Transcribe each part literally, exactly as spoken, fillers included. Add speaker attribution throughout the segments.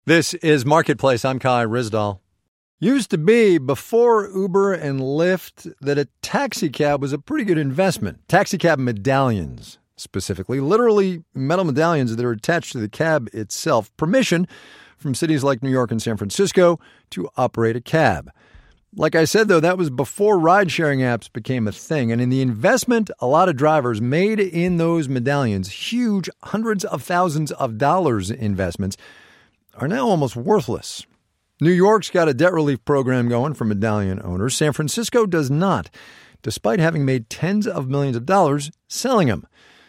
Speaker 1: This is Marketplace. I'm Kai Rizdal. Used to be, before Uber and Lyft, that a taxi cab was a pretty good investment. Taxi cab medallions, specifically. Literally metal medallions that are attached to the cab itself. Permission from cities like New York and San Francisco to operate a cab. Like I said, though, that was before ride-sharing apps became a thing. And in the investment a lot of drivers made in those medallions, huge hundreds of thousands of dollars investments, are now almost worthless. New York's got a debt relief program going for medallion owners. San Francisco does not, despite having made tens of millions of dollars selling them.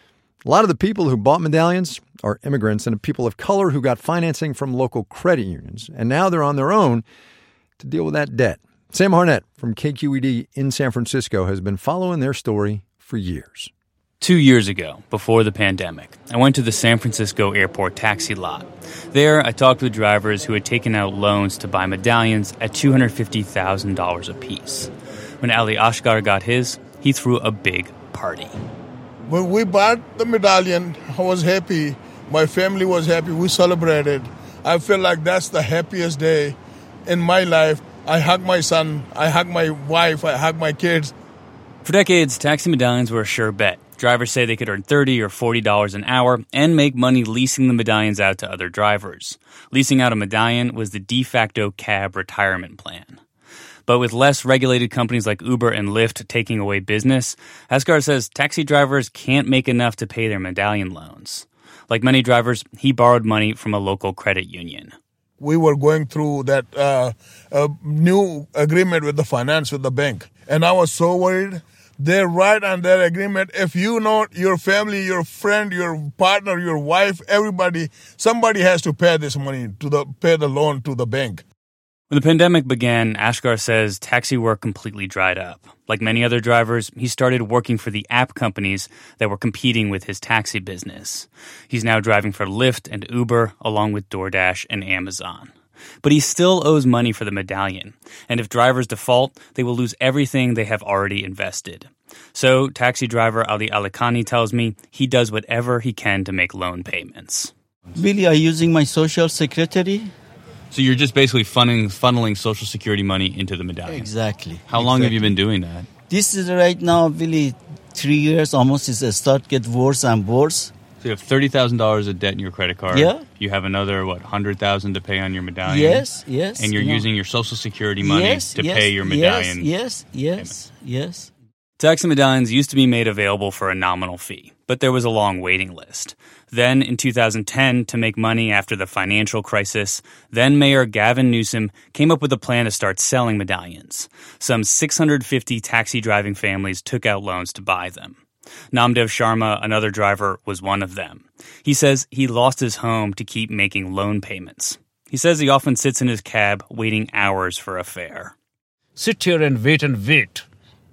Speaker 1: A lot of the people who bought medallions are immigrants and people of color who got financing from local credit unions. And now they're on their own to deal with that debt. Sam Harnett from K Q E D in San Francisco has been following their story for years.
Speaker 2: Two years ago, before the pandemic, I went to the San Francisco airport taxi lot. There, I talked with drivers who had taken out loans to buy medallions at two hundred fifty thousand dollars apiece. When Ali Ashgar got his, he threw a big party.
Speaker 3: When we bought the medallion, I was happy. My family was happy. We celebrated. I feel like that's the happiest day in my life. I hug my son. I hug my wife. I hug my kids.
Speaker 2: For decades, taxi medallions were a sure bet. Drivers say they could earn thirty dollars or forty dollars an hour and make money leasing the medallions out to other drivers. Leasing out a medallion was the de facto cab retirement plan. But with less regulated companies like Uber and Lyft taking away business, Ashgar says taxi drivers can't make enough to pay their medallion loans. Like many drivers, he borrowed money from a local credit union.
Speaker 3: We were going through that uh, uh, new agreement with the finance, with the bank. And I was so worried. They're right on that agreement. If you know your family, your friend, your partner, your wife, everybody, somebody has to pay this money, to the pay the loan to the bank.
Speaker 2: When the pandemic began, Ashgar says taxi work completely dried up. Like many other drivers, he started working for the app companies that were competing with his taxi business. He's now driving for Lyft and Uber, along with DoorDash and Amazon. But he still owes money for the medallion, and if drivers default, they will lose everything they have already invested. So, taxi driver Ali Alikhani tells me he does whatever he can to make loan payments.
Speaker 4: Really, I'm using my social security.
Speaker 2: So you're just basically funneling, funneling Social Security money into the medallion?
Speaker 4: Exactly.
Speaker 2: How long
Speaker 4: exactly.
Speaker 2: have you been doing that?
Speaker 4: This is right now, really, three years almost. It's a start get worse and worse.
Speaker 2: So you have thirty thousand dollars of debt in your credit card.
Speaker 4: Yeah.
Speaker 2: You have another, what, one hundred thousand dollars to pay on your medallion?
Speaker 4: Yes, yes.
Speaker 2: And you're
Speaker 4: no.
Speaker 2: using your Social Security money
Speaker 4: yes,
Speaker 2: to
Speaker 4: yes,
Speaker 2: pay your medallion?
Speaker 4: Yes, yes, yes, yes.
Speaker 2: Taxi medallions used to be made available for a nominal fee, but there was a long waiting list. Then, in two thousand ten, to make money after the financial crisis, then Mayor Gavin Newsom came up with a plan to start selling medallions. Some six hundred fifty taxi driving families took out loans to buy them. Namdev Sharma, another driver, was one of them. He says he lost his home to keep making loan payments. He says he often sits in his cab waiting hours for a fare.
Speaker 5: Sit here and wait and wait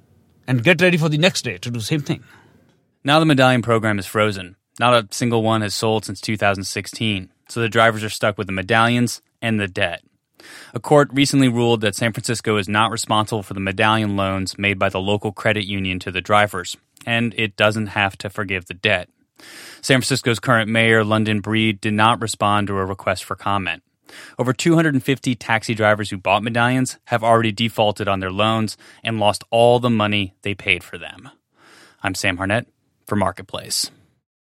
Speaker 5: and get ready for the next day to do the same thing.
Speaker 2: Now the medallion program is frozen. Not a single one has sold since two thousand sixteen, so the drivers are stuck with the medallions and the debt. A court recently ruled that San Francisco is not responsible for the medallion loans made by the local credit union to the drivers, and it doesn't have to forgive the debt. San Francisco's current mayor, London Breed, did not respond to a request for comment. Over two hundred fifty taxi drivers who bought medallions have already defaulted on their loans and lost all the money they paid for them. I'm Sam Harnett for Marketplace.